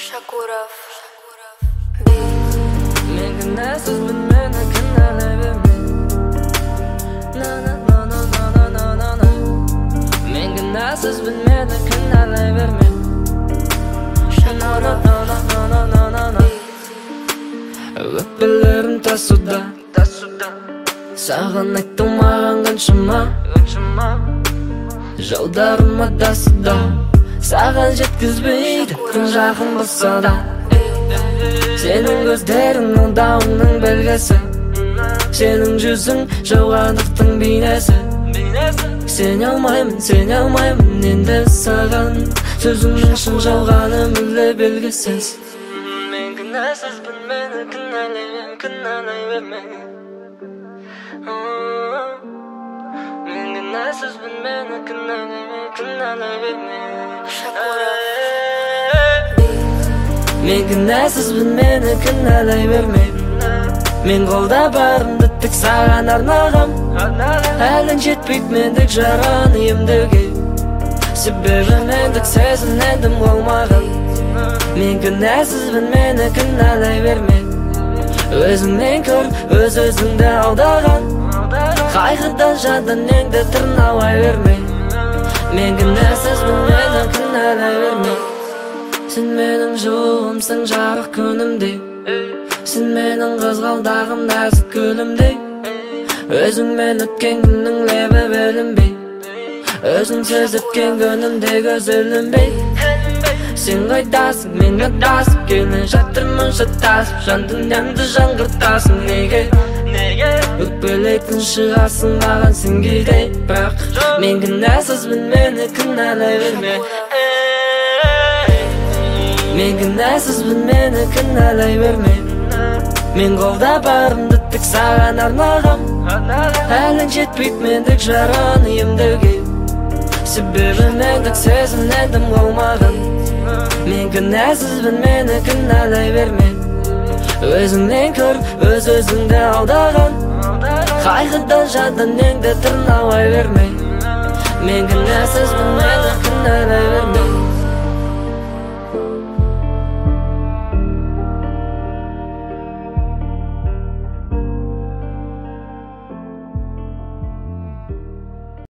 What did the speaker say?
Shakurov. Men günahsızbın, meni kınalay verme. Na na na na na na na na. Men günahsızbın, meni kınalay verme. Na na na na na na na na. Öpelerim tasuda. Sağan ayttım mağan gınşıma. Жолдарыма дасыда саған жеткізбейді күн жақын болса да Сенің көздерің алдауыңның белгісі Сенің жүзің жауғандықтың бейнесі Сене алмаймын енді саған Сөзіңнің шын жалғаны мүлде белгісіз Мен кінәсізбін, мені кінәлай берме Men günahsızbın, meni kınalay verme. Men günahsızbın, meni kınalay verme. Men қолда барымды тек саған арнағам Әлің жетпейді мендік жараны емдеуге Себебі мендік сезінендім болмаған Мен күнәсізбін, мені кінәлай берме Өзіңнен көр, өз-өзіңді алдаған Қайғыдан жадыныңды тырналай берме Мен күнәсізбін, мені кінәлай берме Сен менің жылуымсың жарық күнімдей Сен менің қызғалдағым нәзік гүлімдей Өзіңмен өткен күннің лебі білінбей Өзіңсіз өткен күнімде көз ілінбей Сен қайдасың, мен қайдасып Келе жатырмын шатасып Жан дүниемді жаңғыртасың Неге? Өкпелейтін шығасың маған сен кейде Бірақ мен күнәсізбін, мені кінәлай берме Мен күнәсізбін, мені кінәлай берме Мен қолда барымды тек саған арнағам Әлің жетпейді мендік жараны емдеуге Себебі мендік сезінендім болмаған Мен күнәсізбін, мені кінәлай берме Өзіңнен көр, өз-өзіңді алдаған Қайғыдан жадыныңды тырналай берме Мен күнәсізбін,